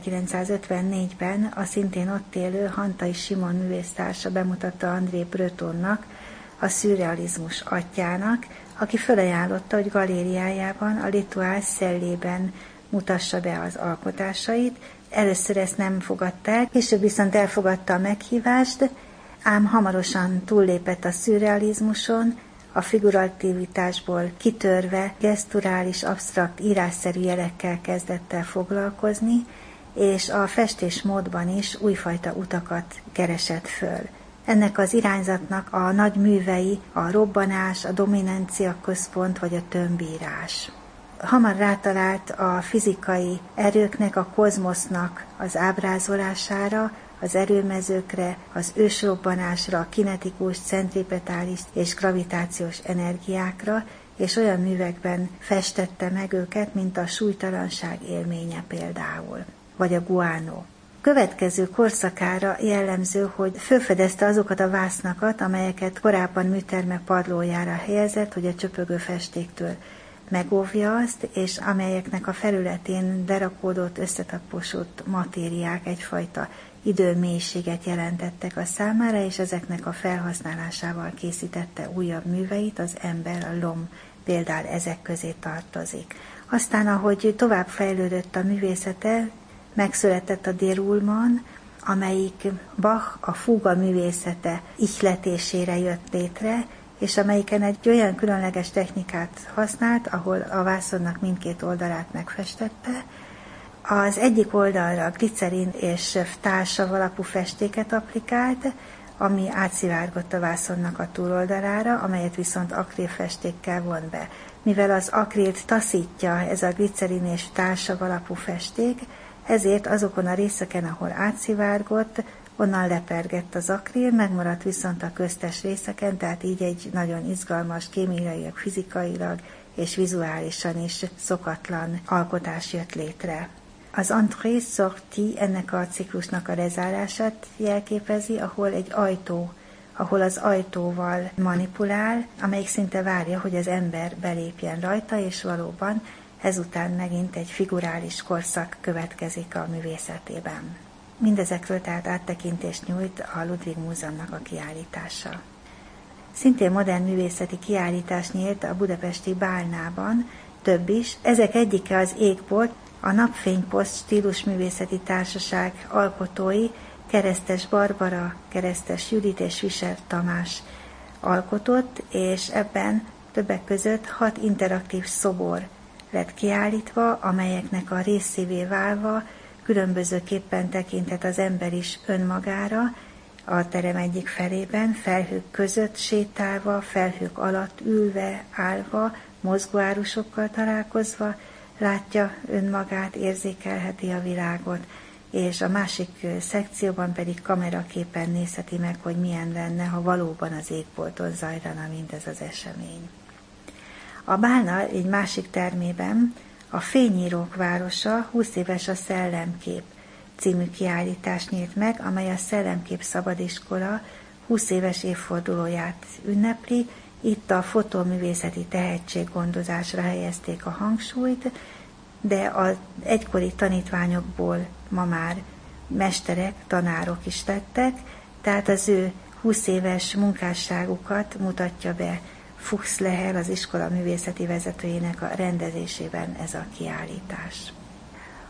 S2: 1954-ben a szintén ott élő Hantai Simon művésztársa bemutatta André Bretonnak, a szürrealizmus atyjának, aki felajánlotta, hogy galériájában, a L'Étoile Cellében mutassa be az alkotásait. Először ezt nem fogadta el, később viszont elfogadta a meghívást, ám hamarosan túllépett a szürrealizmuson, a figurativitásból kitörve geszturális, absztrakt, írásszerű jelekkel kezdett el foglalkozni, és a festésmódban is újfajta utakat keresett föl. Ennek az irányzatnak a nagy művei a robbanás, a dominancia központ vagy a tömbírás. Hamar rátalált a fizikai erőknek, a kozmosznak az ábrázolására, az erőmezőkre, az ősrobbanásra, a kinetikus, centripetális és gravitációs energiákra, és olyan művekben festette meg őket, mint a súlytalanság élménye például, vagy a guano. Következő korszakára jellemző, hogy felfedezte azokat a vásznakat, amelyeket korábban műterme padlójára helyezett, hogy a csöpögő festéktől megóvja azt, és amelyeknek a felületén lerakódott, összetaposott matériák egyfajta időmélységet jelentettek a számára, és ezeknek a felhasználásával készítette újabb műveit, az ember, a lom például ezek közé tartozik. Aztán, ahogy tovább fejlődött a művészete, megszületett a déroulement, amelyik Bach a fúga művészete ihletésére jött létre, és amelyiken egy olyan különleges technikát használt, ahol a vászonnak mindkét oldalát megfestette. Az egyik oldalra glicerin és társav alapú festéket applikált, ami átszivárgott a vászonnak a túloldalára, amelyet viszont akrilfestékkel von be. Mivel az akrilt taszítja ez a glicerin és társav alapú festék, ezért azokon a részeken, ahol átszivárgott, onnan lepergett az akril, megmaradt viszont a köztes részeken, tehát így egy nagyon izgalmas, kémiailag, fizikailag és vizuálisan is szokatlan alkotás jött létre. Az entrée-sortie ennek a ciklusnak a lezárását jelképezi, ahol az ajtóval manipulál, amelyik szinte várja, hogy az ember belépjen rajta, és valóban ezután megint egy figurális korszak következik a művészetében. Mindezekről tehát áttekintést nyújt a Ludwig Múzeumnak a kiállítása. Szintén modern művészeti kiállítás nyílt a budapesti Bálnában, több is. Ezek egyike az Égbolt, a Napfényposzt stílusművészeti társaság alkotói, Keresztes Barbara, Keresztes Judit és Visser Tamás alkotott, és ebben többek között 6 interaktív szobor lett kiállítva, amelyeknek a részévé válva különbözőképpen tekintett az ember is önmagára, a terem egyik felében, felhők között sétálva, felhők alatt ülve, állva, mozgóárusokkal találkozva, látja önmagát, érzékelheti a világot, és a másik szekcióban pedig kameraképen nézheti meg, hogy milyen lenne, ha valóban az égbolton zajlana mindez az esemény. A Bálna egy másik termében a Fényírók városa 20 éves a Szellemkép című kiállítás nyílt meg, amely a Szellemkép Szabadiskola 20 éves évfordulóját ünnepli. Itt a fotóművészeti tehetséggondozásra helyezték a hangsúlyt, de az egykori tanítványokból ma már mesterek, tanárok is lettek, tehát az ő 20 éves munkásságukat mutatja be Fuchs Lehel, az iskola művészeti vezetőjének a rendezésében ez a kiállítás.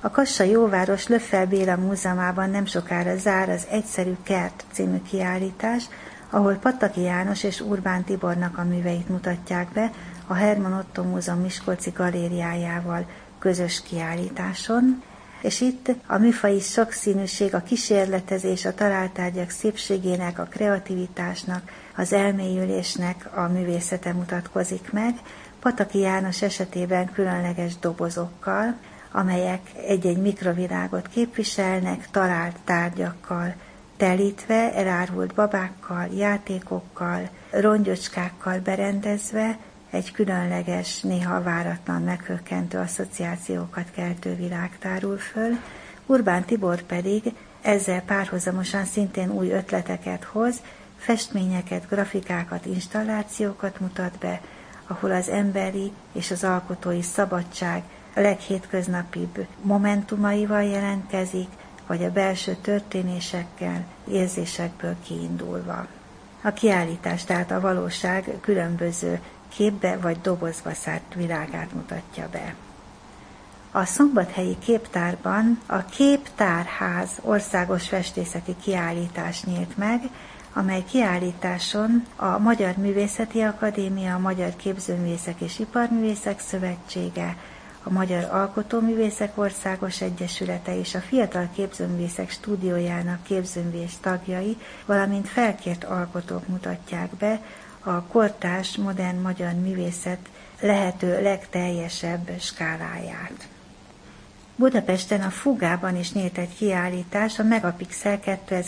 S2: A Kassai Óváros Löffel Béla Múzeumában nem sokára zár az Egyszerű kert című kiállítás, ahol Pataki János és Urbán Tibornak a műveit mutatják be a Herman Otto Múzeum Miskolci galériájával közös kiállításon, és itt a műfaji sokszínűség, a kísérletezés, a találtárgyak szépségének, a kreativitásnak, az elmélyülésnek a művészete mutatkozik meg, Pataki János esetében különleges dobozokkal, amelyek egy-egy mikrovilágot képviselnek, talált tárgyakkal telítve, elárvult babákkal, játékokkal, rongyocskákkal berendezve, egy különleges, néha váratlan, meghökkentő asszociációkat keltő világ tárul föl. Urbán Tibor pedig ezzel párhuzamosan szintén új ötleteket hoz, festményeket, grafikákat, installációkat mutat be, ahol az emberi és az alkotói szabadság a leghétköznapibb momentumaival jelentkezik, vagy a belső történésekkel, érzésekből kiindulva. A kiállítás tehát a valóság különböző képbe vagy dobozba szárt világát mutatja be. A Szombathelyi Képtárban a Képtárház országos festészeti kiállítás nyílt meg, amely kiállításon a Magyar Művészeti Akadémia, a Magyar Képzőművészek és Iparművészek Szövetsége, a Magyar Alkotóművészek Országos Egyesülete és a Fiatal Képzőművészek Stúdiójának képzőművész tagjai, valamint felkért alkotók mutatják be a kortárs, modern magyar művészet lehető legteljesebb skáláját. Budapesten a Fugában is nyílt egy kiállítás, a Megapixel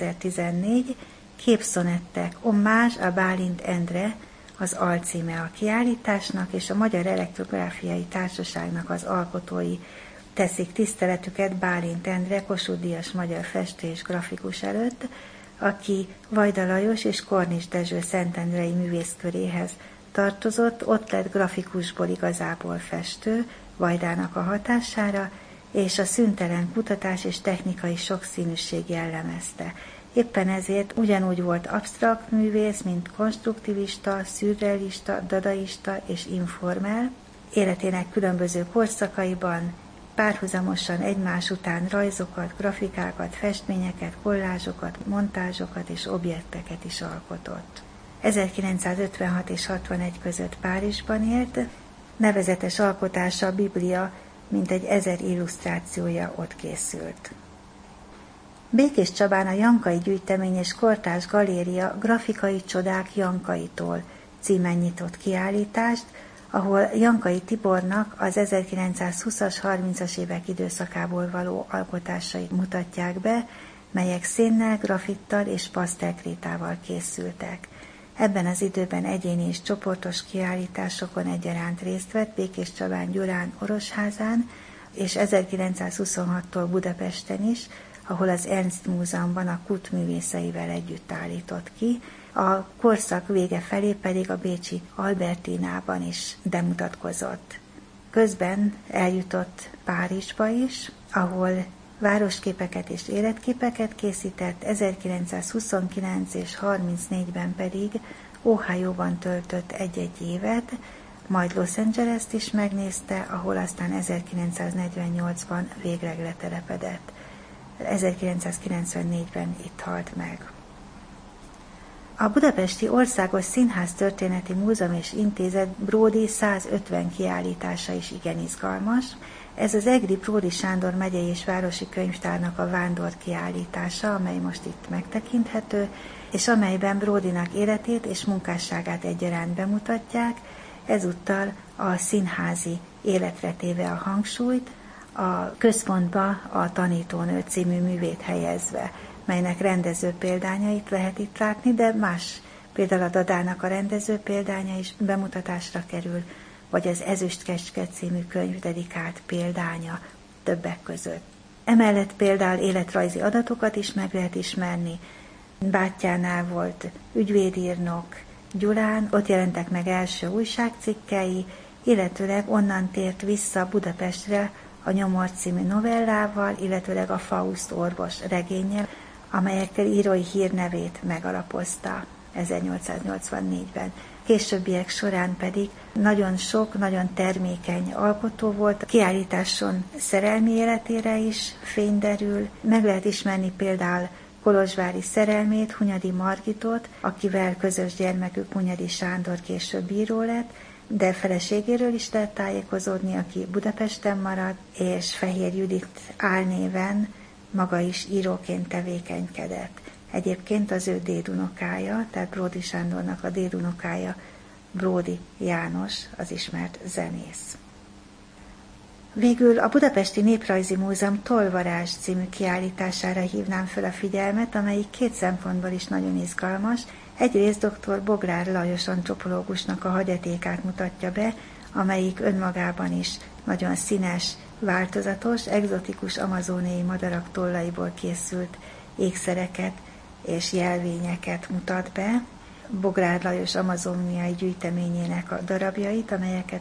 S2: 2014 Képszonettek, Hommage a Bálint Endre, az alcíme a kiállításnak, és a Magyar Elektrográfiai Társaságnak az alkotói teszik tiszteletüket Bálint Endre, Kossuth Díjas magyar festő és grafikus előtt, aki Vajda Lajos és Kornis Dezső szentendrei művészköréhez tartozott, ott lett grafikusból igazából festő, Vajdának a hatására, és a szüntelen kutatás és technikai sokszínűség jellemezte. Éppen ezért ugyanúgy volt absztrakt művész, mint konstruktivista, szürrealista, dadaista és informel. Életének különböző korszakaiban párhuzamosan egymás után rajzokat, grafikákat, festményeket, kollázsokat, montázsokat és objekteket is alkotott. 1956 és 61 között Párizsban élt, nevezetes alkotása a Biblia mintegy 1000 illusztrációja ott készült. Békés Csabán a Jankai Gyűjtemény és Kortárs Galéria Grafikai Csodák Jankaitól címen nyitott kiállítást, ahol Jankai Tibornak az 1920-as, 30-as évek időszakából való alkotásait mutatják be, melyek szénnel, grafittal és pasztelkrétával készültek. Ebben az időben egyéni és csoportos kiállításokon egyaránt részt vett Békés Csabán, Gyurán, Orosházán, és 1926-tól Budapesten is, ahol az Ernst Múzeumban a KUT művészeivel együtt állított ki, a korszak vége felé pedig a bécsi Albertinában is bemutatkozott. Közben eljutott Párizsba is, ahol városképeket és életképeket készített, 1929 és 34-ben pedig Ohioban töltött egy-egy évet, majd Los Angeles-t is megnézte, ahol aztán 1948-ban végleg letelepedett. 1994-ben itt halt meg. A Budapesti Országos Színház Történeti Múzeum és Intézet Bródy 150 kiállítása is igen izgalmas. Ez az egri Bródy Sándor megyei és városi könyvtárnak a vándor kiállítása, amely most itt megtekinthető, és amelyben Bródynak életét és munkásságát egyaránt bemutatják, ezúttal a színházi életre téve a hangsúlyt, a központba a Tanítónő című művét helyezve, melynek rendező példányait lehet itt látni, de más, például a Dadának a rendező példánya is bemutatásra kerül, vagy az Ezüstkecske című könyv dedikált példánya többek között. Emellett például életrajzi adatokat is meg lehet ismerni. Bátyjánál volt ügyvédírnok Gyulán, ott jelentek meg első újságcikkei, illetőleg onnan tért vissza Budapestre a Nyomor című novellával, illetőleg a Faust orvos regénnyel, amelyekkel írói hírnevét megalapozta. 1884-ben. Későbbiek során pedig nagyon sok, nagyon termékeny alkotó volt. A kiállításon szerelmi életére is fény derül. Meg lehet ismerni például kolozsvári szerelmét, Hunyadi Margitot, akivel közös gyermekük Hunyadi Sándor később bíró lett, de feleségéről is lehet tájékozódni, aki Budapesten maradt, és Fehér Judit álnéven maga is íróként tevékenykedett. Egyébként az ő dédunokája, tehát Bródy Sándornak a dédunokája, Bródy János, az ismert zenész. Végül a Budapesti Néprajzi Múzeum Tollvarázs című kiállítására hívnám fel a figyelmet, amelyik két szempontból is nagyon izgalmas. Egyrészt dr. Bográr Lajos antropológusnak a hagyatékát mutatja be, amelyik önmagában is nagyon színes, változatos, egzotikus amazóniai madarak tollaiból készült ékszereket és jelvényeket mutat be. Bográr Lajos amazóniai gyűjteményének a darabjait, amelyeket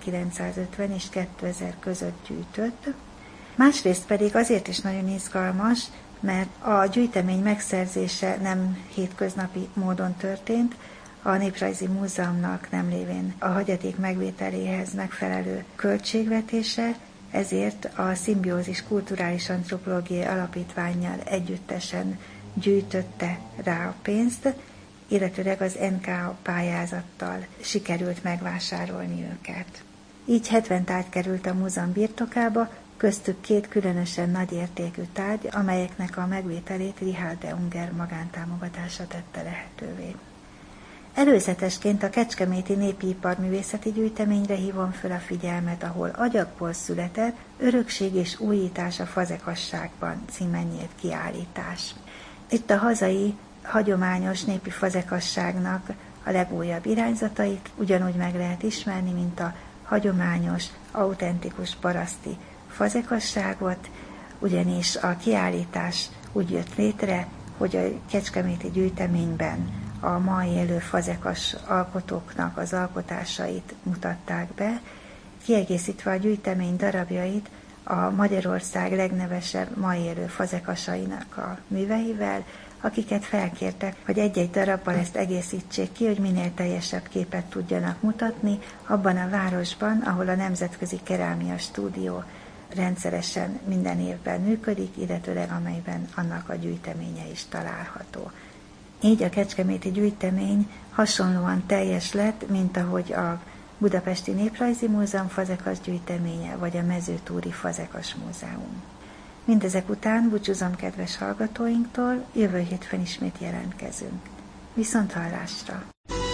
S2: 1950 és 2000 között gyűjtött. Másrészt pedig azért is nagyon izgalmas, mert a gyűjtemény megszerzése nem hétköznapi módon történt, a Néprajzi Múzeumnak nem lévén a hagyaték megvételéhez megfelelő költségvetése, ezért a Szimbiózis Kulturális Antropológiai Alapítvánnyal együttesen gyűjtötte rá a pénzt, illetőleg az NKA pályázattal sikerült megvásárolni őket. Így 70 tárgy került a múzeum birtokába, köztük 2 különösen nagy értékű tárgy, amelyeknek a megvételét Richard de Unger magántámogatása tette lehetővé. Előzetesként a Kecskeméti Népi Iparművészeti Gyűjteményre hívom föl a figyelmet, ahol Agyagból született Örökség és újítás a fazekasságban címen nyílt kiállítás. Itt a hazai, hagyományos népi fazekasságnak a legújabb irányzatait ugyanúgy meg lehet ismerni, mint a hagyományos, autentikus paraszti fazekasságot, ugyanis a kiállítás úgy jött létre, hogy a Kecskeméti gyűjteményben a ma élő fazekas alkotóknak az alkotásait mutatták be, kiegészítve a gyűjtemény darabjait a Magyarország legnevesebb ma élő fazekasainak a műveivel, akiket felkértek, hogy egy-egy darabbal ezt egészítsék ki, hogy minél teljesebb képet tudjanak mutatni abban a városban, ahol a Nemzetközi Kerámia Stúdió rendszeresen minden évben működik, illetőleg amelyben annak a gyűjteménye is található. Így a Kecskeméti gyűjtemény hasonlóan teljes lett, mint ahogy a Budapesti Néprajzi Múzeum fazekas gyűjteménye, vagy a Mezőtúri Fazekas Múzeum. Mindezek után búcsúzom kedves hallgatóinktól, jövő hétfőn ismét jelentkezünk. Viszonthallásra!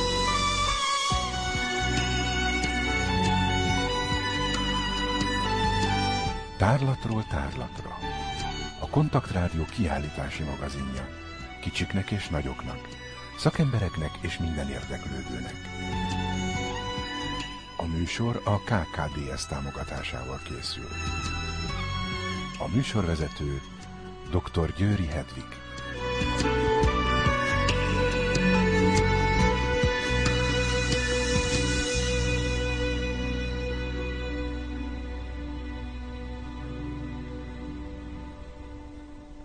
S1: Tárlatról tárlatra. A Kontaktrádió kiállítási magazinja. Kicsiknek és nagyoknak, szakembereknek és minden érdeklődőnek. A műsor a KKDS támogatásával készül. A műsorvezető dr. Győri Hedvig.